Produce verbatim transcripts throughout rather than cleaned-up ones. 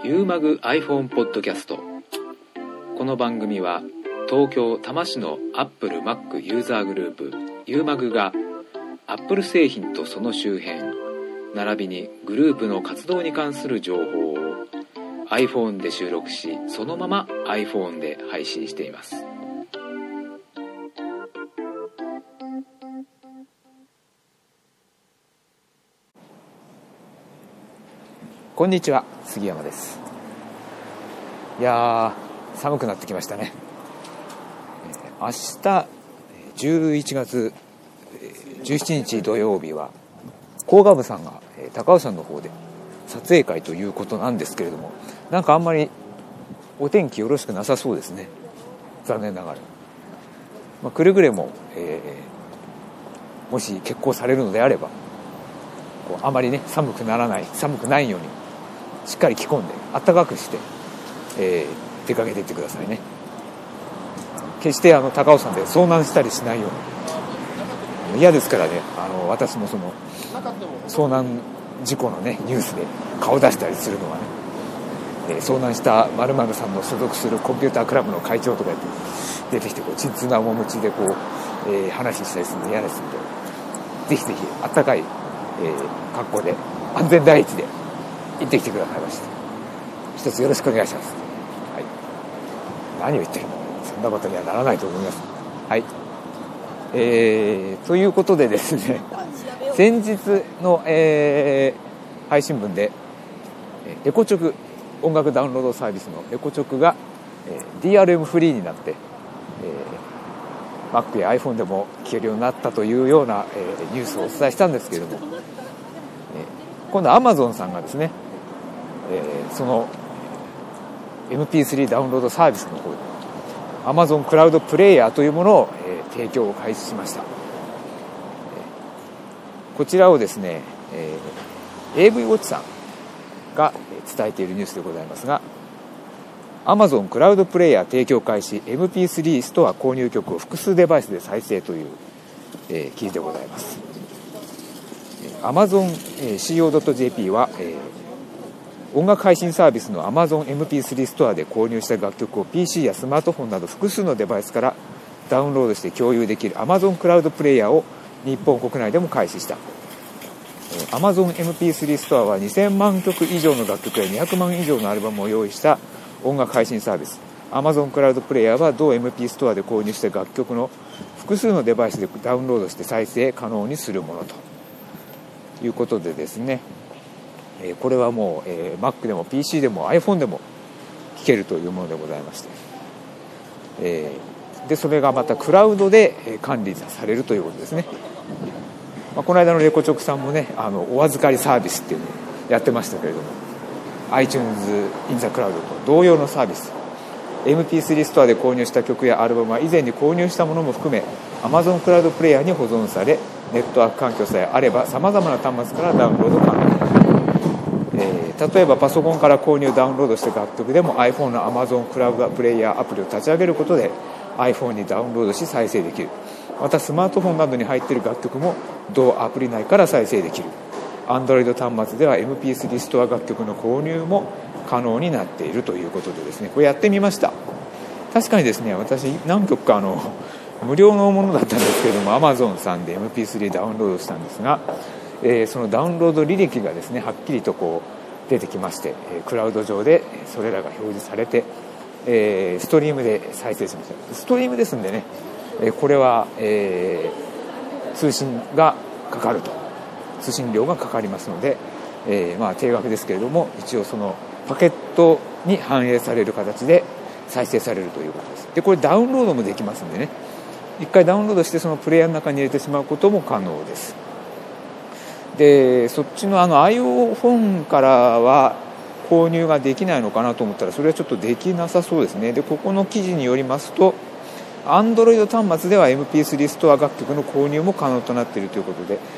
ユーマグ iPhone ポッドキャスト。この番組は東京多摩市の Apple Mac ユーザーグループユーマグが Apple 製品とその周辺並びにグループの活動に関する情報を iPhone で収録し、そのまま iPhone で配信しています。 こんにちは、杉山です。いやー、寒くなってきましたね。明日じゅういちがつじゅうしちにち土曜日は工学部さんが高尾山の方で撮影会ということなんですけれども、なんかあんまりお天気よろしくなさそうですね、残念ながら。まあ、くれぐれも、えー、もし決行されるのであればこうあまりね寒くならない寒くないようにしっかり着込んで暖かくして、えー、出かけていってくださいね。決してあの高尾山で遭難したりしないように。嫌ですからね、あの私もその遭難事故のねニュースで顔出したりするのはね、えー、遭難した〇〇さんの所属するコンピュータークラブの会長とか出てきてこう鎮痛な面持ちでこう、えー、話したりするの嫌ですので、ぜひぜひ暖かい、えー、格好で安全第一で行ってきてくださいまして、一つよろしくお願いします。はい、何を言ってるの、そんなことにはならないと思います。はい、えー、ということでですね、先日の、えー、配信分でレコチョク音楽ダウンロードサービスのレコチョクが、えー、ディーアールエム フリーになって、えー、Mac や iPhone でも聴けるようになったというような、えー、ニュースをお伝えしたんですけれども、えー、今度 Amazon さんがですね、えー、その エムピースリー ダウンロードサービスの方で Amazon クラウドプレイヤーというものを、えー、提供を開始しました。えー、こちらをですね、えー、エーブイ ウォッチさんが伝えているニュースでございますが、 Amazon クラウドプレイヤー提供開始 エムピースリー ストア購入曲を複数デバイスで再生という、えー、記事でございます。 Amazon シーオー ドット ジェーピー は、えー音楽配信サービスの Amazon エムピースリー ストアで購入した楽曲を ピーシー やスマートフォンなど複数のデバイスからダウンロードして共有できる Amazon クラウドプレイヤーを日本国内でも開始した。 Amazon エムピースリー ストアはにせんまんきょく以上の楽曲やにひゃくまん以上のアルバムを用意した音楽配信サービス。 Amazon クラウドプレイヤーは同 エムピー ストアで購入した楽曲の複数のデバイスでダウンロードして再生可能にするものということでですね、これはもう、えー、Mac でも ピーシー でも iPhone でも聴けるというものでございまして、えー、でそれがまたクラウドで管理されるということですね。まあ、この間のレコチョクさんもね、あのお預かりサービスっていうのをやってましたけれども、 iTunes in the Cloud と同様のサービス、 エムピースリー ストアで購入した曲やアルバムは以前に購入したものも含め Amazon クラウドプレイヤーに保存され、ネットワーク環境さえあればさまざまな端末からダウンロード可能になる。えー、例えばパソコンから購入ダウンロードした楽曲でも iPhone の Amazon クラウドプレイヤーアプリを立ち上げることで iPhone にダウンロードし再生できる。またスマートフォンなどに入っている楽曲も同アプリ内から再生できる。 Android 端末では エムピースリー ストア楽曲の購入も可能になっているということでですね、これやってみました。確かにですね、私何曲かあの無料のものだったんですけれども Amazon さんで エムピースリー ダウンロードしたんですが、えー、そのダウンロード履歴がですねはっきりとこう出てきまして、えー、クラウド上でそれらが表示されて、えー、ストリームで再生しました。ストリームですんでね、えー、これは、えー、通信がかかると通信料がかかりますので、えーまあ、定額ですけれども一応そのパケットに反映される形で再生されるということです。でこれダウンロードもできますんでね、一回ダウンロードしてそのプレイヤーの中に入れてしまうことも可能です。でそっちのあの iPhone からは購入ができないのかなと思ったらそれはちょっとできなさそうですね。でここの記事によりますと Android 端末では エムピースリー ストア楽曲の購入も可能となっているということで、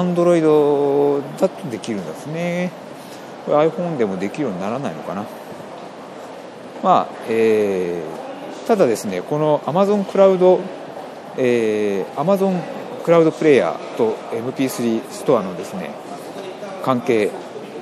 Android だとできるんですね。これ iPhone でもできるようにならないのかな。まあえー、ただですね、この Amazon クラウド、えー、Amazonクラウドプレイヤーと エムピースリー ストアのですね関係、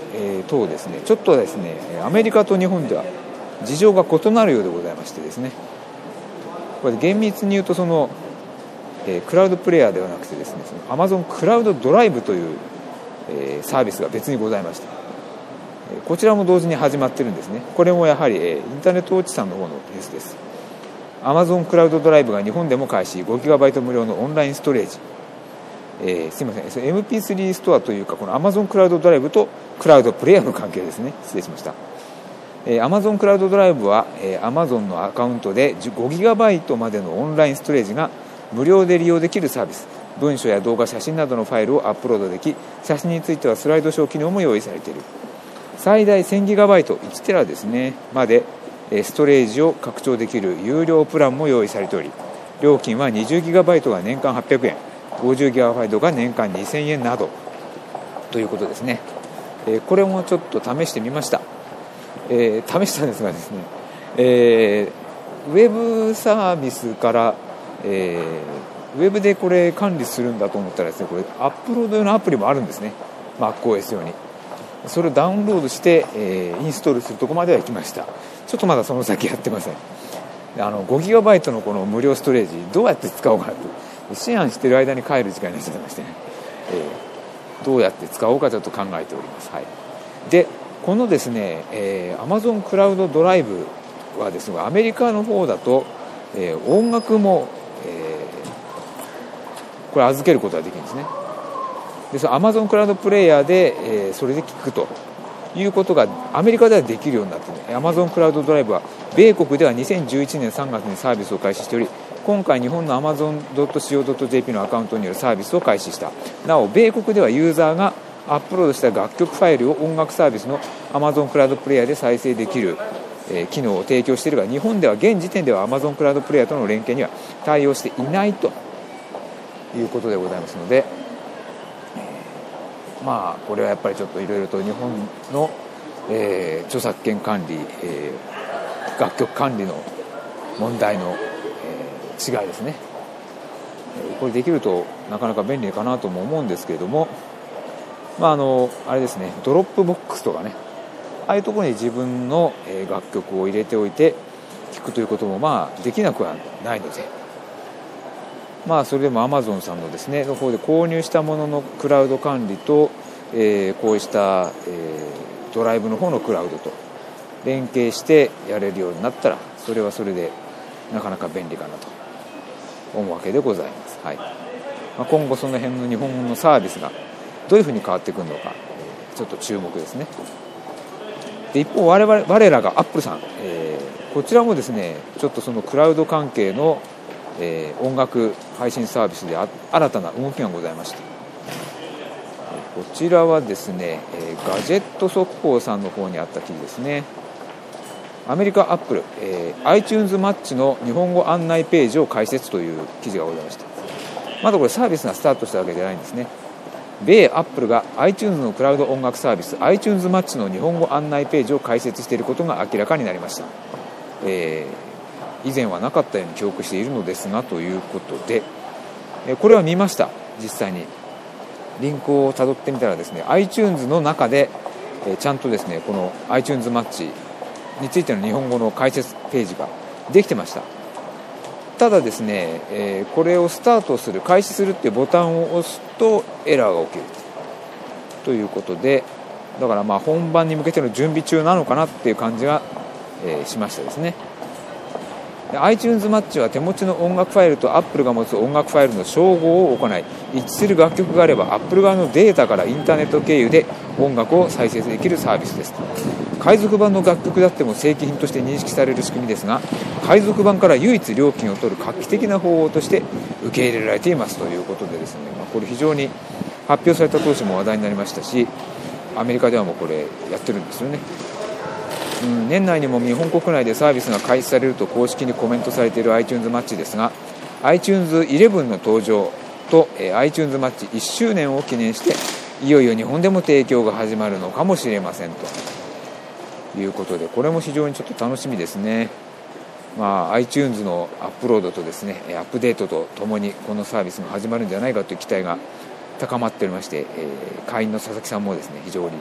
えー、等ですね、ちょっとですねアメリカと日本では事情が異なるようでございましてですね、これ厳密に言うとその、えー、クラウドプレイヤーではなくてですね、その Amazon クラウドドライブという、えー、サービスが別にございまして、えー、こちらも同時に始まってるんですね。これもやはり、えー、インターネットウォッチさんの方のニュースです。 Amazon クラウドドライブが日本でも開始、 ごギガバイト 無料のオンラインストレージ、えー、すみません エムピースリー ストアというか、この Amazon クラウドドライブとクラウドプレイヤーの関係ですね。失礼しました。えー、Amazon クラウドドライブは、えー、Amazon のアカウントで ごギガバイト までのオンラインストレージが無料で利用できるサービス。文書や動画、写真などのファイルをアップロードでき、写真についてはスライドショー機能も用意されている。最大 せんギガバイト、いちテラですねまでストレージを拡張できる有料プランも用意されており、料金は にじゅうギガバイト が年間はっぴゃくえん、ごじゅうギガバイト が年間にせんえんなどということですね。えー、これもちょっと試してみました。えー、試したんですがですね、えー、ウェブサービスから、えー、ウェブでこれ管理するんだと思ったらですね、これアップロード用のアプリもあるんですね。 MacOS 用にそれをダウンロードして、えー、インストールするところまでは行きました。ちょっとまだその先やってません。あの ごギガバイト のこの無料ストレージどうやって使おうかなと思案している間に帰る時間になっちゃいましてね、えー、どうやって使おうかちょっと考えております。はい、でこのですね、えー、Amazon クラウドドライブはですが、アメリカの方だと、えー、音楽も、えー、これ預けることができるんですね。でその Amazon クラウドプレイヤーで、えー、それで聞くということがアメリカではできるようになっている。 Amazon クラウドドライブは米国ではにせんじゅういちねんさんがつにサービスを開始しており、今回日本の アマゾンドットシーオードットジェーピー のアカウントによるサービスを開始した。なお米国ではユーザーがアップロードした楽曲ファイルを音楽サービスの Amazon クラウドプレイヤーで再生できる、えー、機能を提供しているが、日本では現時点では Amazon クラウドプレイヤーとの連携には対応していないということでございますので、えー、まあこれはやっぱりちょっといろいろと日本の、えー、著作権管理、えー、楽曲管理の問題の、えー、違いですね。これできるとなかなか便利かなとも思うんですけれども、まあ、あのあれですね、ドロップボックスとかね、ああいうところに自分の楽曲を入れておいて聴くということもまあできなくはないので、まあそれでも Amazon さんのですねの方で購入したもののクラウド管理と、えー、こうした、えー、ドライブの方のクラウドと連携してやれるようになったら、それはそれでなかなか便利かなと思うわけでございます。はい、まあ、今後その辺の日本のサービスがどういうふうに変わってくるのか、ちょっと注目ですね。で一方我々我らがアップルさん、えー、こちらもですねちょっとそのクラウド関係の、えー、音楽配信サービスであ新たな動きがございました。こちらはですね、えー、ガジェット速報さんの方にあった記事ですね。アメリカアップル、えー、iTunes マッチの日本語案内ページを開設という記事がございました。まだこれサービスがスタートしたわけじゃないんですね。米アップルが iTunes のクラウド音楽サービス iTunes マッチの日本語案内ページを開設していることが明らかになりました。えー、以前はなかったように記憶しているのですがということで、えー、これは見ました。実際にリンクをたどってみたらですね iTunes の中で、えー、ちゃんとですねこの iTunes マッチについての日本語の解説ページができてました。ただですね、えー、これをスタートする開始するっていうボタンを押すとエラーが起きるということで、だからまあ本番に向けての準備中なのかなっていう感じが、えー、しましたですね。で iTunes マッチは手持ちの音楽ファイルと Apple が持つ音楽ファイルの照合を行い、一致する楽曲があれば Apple 側のデータからインターネット経由で音楽を再生できるサービスです。海賊版の楽曲だっても正規品として認識される仕組みですが、海賊版から唯一料金を取る画期的な方法として受け入れられていますということでですね、まあ、これ非常に発表された当初も話題になりましたし、アメリカではもうこれやってるんですよね。うん、年内にも日本国内でサービスが開始されると公式にコメントされている iTunes マッチですが、 アイチューンズイレブン の登場と、えー、iTunes マッチいっしゅうねんを記念していよいよ日本でも提供が始まるのかもしれませんということで、これも非常にちょっと楽しみですね。まあ、iTunes のアップロードとですね、アップデートとともにこのサービスが始まるんじゃないかという期待が高まっておりまして、えー、会員の佐々木さんもですね非常に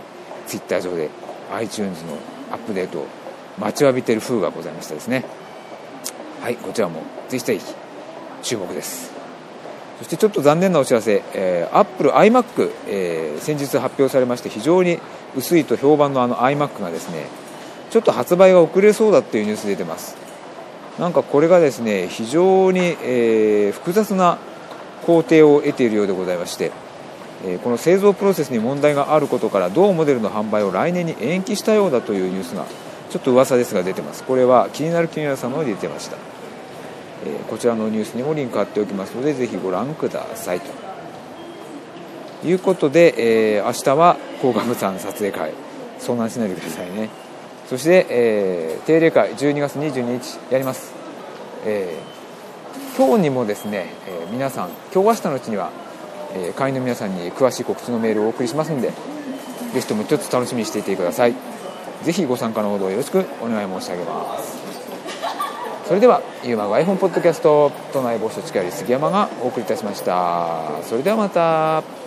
ツイッター上で iTunes のアップデートを待ちわびている風がございましたですね。はい、こちらもぜひぜひ注目です。そしてちょっと残念なお知らせ、えー、Apple iMac、えー、先日発表されまして非常に薄いと評判のあの iMac がですねちょっと発売が遅れそうだっていうニュース出てます。なんかこれがですね非常に、えー、複雑な工程を得ているようでございまして、えー、この製造プロセスに問題があることから同モデルの販売を来年に延期したようだというニュースがちょっと噂ですが出てます。これは気になる気になるさんの方に出てました。えー、こちらのニュースにもリンク貼っておきますのでぜひご覧くださいということで、えー、明日は高価物産撮影会遭難しないでくださいね。そして、えー、定例会じゅうにがつにじゅうににちやります。えー、今日にもですね、えー、皆さん今日明日のうちには、えー、会員の皆さんに詳しい告知のメールをお送りしますのでぜひとも一つ楽しみにしていてください。ぜひご参加のほどよろしくお願い申し上げます。それではユーマが iPhone ポッドキャスト都内某所近寄り杉山がお送りいたしました。それではまた。